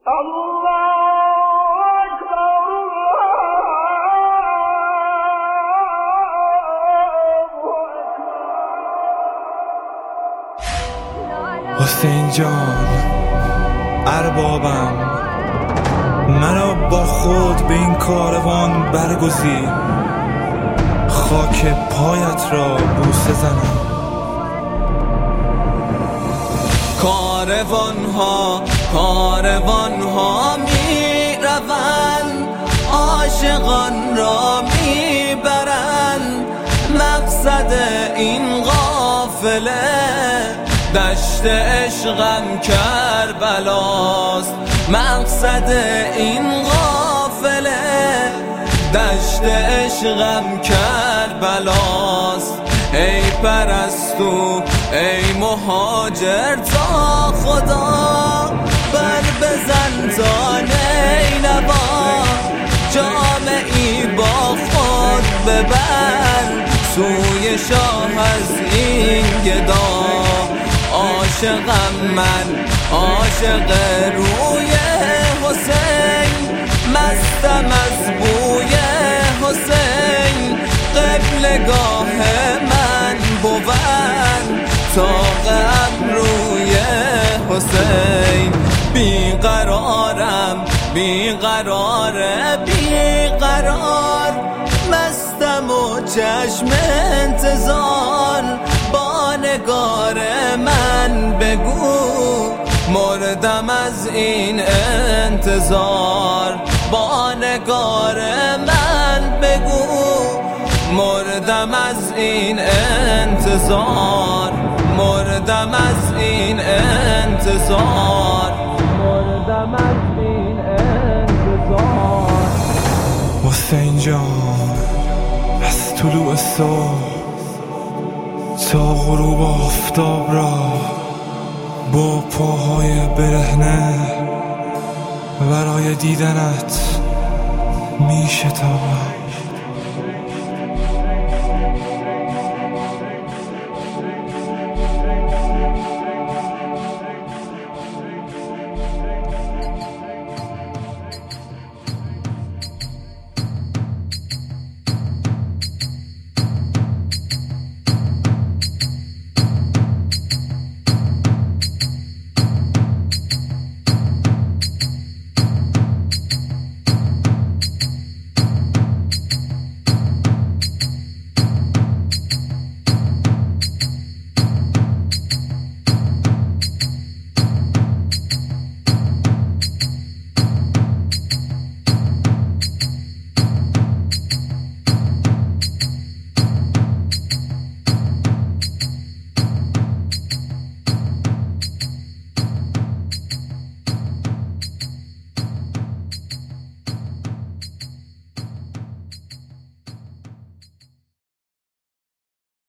حسین جان اربابم، مرا با خود به این کاروان برگزین، خاک پایت را بوسه زنم. کاروان ها می روند، عاشقان را می برند، مقصد این قافله دشت عشقم کربلاست. مقصد این قافله دشت عشقم کربلاست. ای پرستو ای مهاجر تا خدا بر بزن تا نینوا، جامعی با خود ببر سوی شاه از این گدا. عاشقم من عاشق روی حسین، مستم از بوی حسین، قبلگاه من بود طاق ابروی حسین. بیقرارم بیقرار، مستم و چشم انتظار، با نگار من بگو مردم از این انتظار. با نگار من بگو مردم از این انتظار، مردم از این انتظار، مردم از این انتظار. حسین جان از طلوع صبح تا غروب آفتاب را با پاهای برهنه برای دیدنت می شتابم.